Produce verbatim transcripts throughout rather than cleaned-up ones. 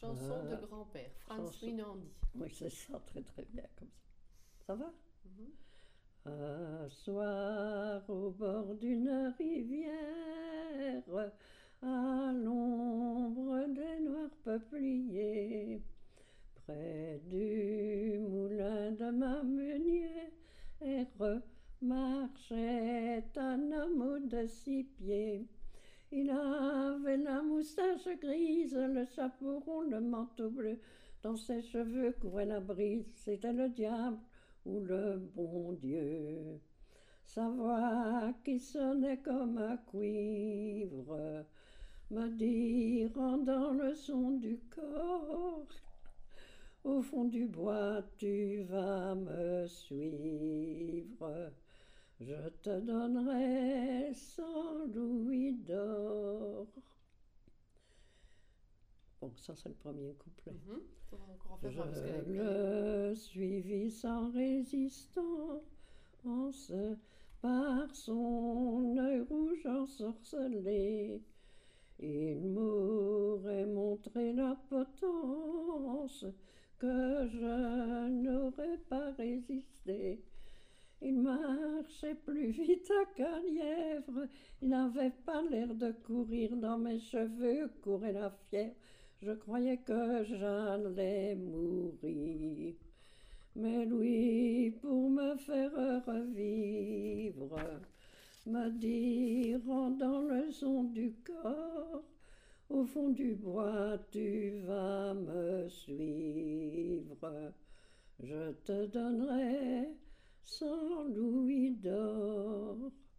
Chanson Ah, de grand-père, Franz chanson- Winandi. Oui, c'est ça, très très bien comme ça. Ça va? Mhm. Un soir au bord d'une rivière, à l'ombre des noirs peupliers, près du moulin de ma meunière, marchait un homme de six pieds. Il avait la moustache grise, le chapeau rond, le manteau bleu. Dans ses cheveux courait la brise. C'était le diable ou le bon Dieu. Sa voix qui sonnait comme un cuivre me dit, rendant le son du corps, au fond du bois tu vas me suivre. Je te donnerai cent louis d'or. Bon, ça c'est le premier couplet. Mhm. On va encore en faire Je un, parce qu'elle- le suivis sans résistance par son œil rouge ensorcelé. Il m'aurait montré la potence que je n'aurais pas résisté. Il marchait plus vite qu'un lièvre, il n'avait pas l'air de courir, dans mes cheveux courait la fièvre, je croyais que j'allais mourir. Mais lui, pour me faire revivre, me dit, rendant le son du corps, au fond du bois tu vas me suivre, je te donnerai cent louis d'or.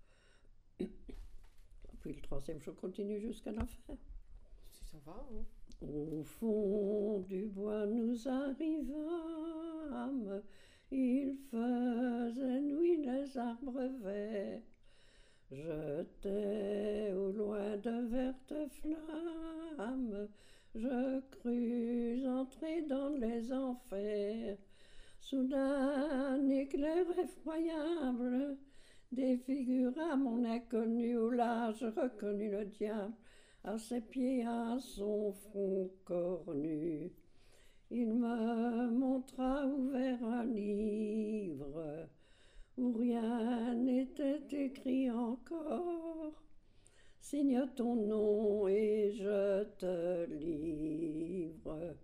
Puis le troisième, je continue jusqu'à la fin. Si ça va, hein. Au fond du bois nous arrivâmes, il faisait nuit, les arbres verts jetaient au loin de vertes flammes. Je crus entrer dans les enfers. Soudain, un éclair effroyable défigura mon inconnu. Oh là, je reconnus le diable, à ses pieds, à son front cornu. Il me montra ouvert un livre où rien n'était écrit encore. Signe ton nom et je te livre.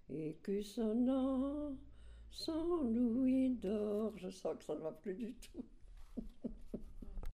Écu sonnant, cent louis d'or. Je sens que ça ne va plus du tout.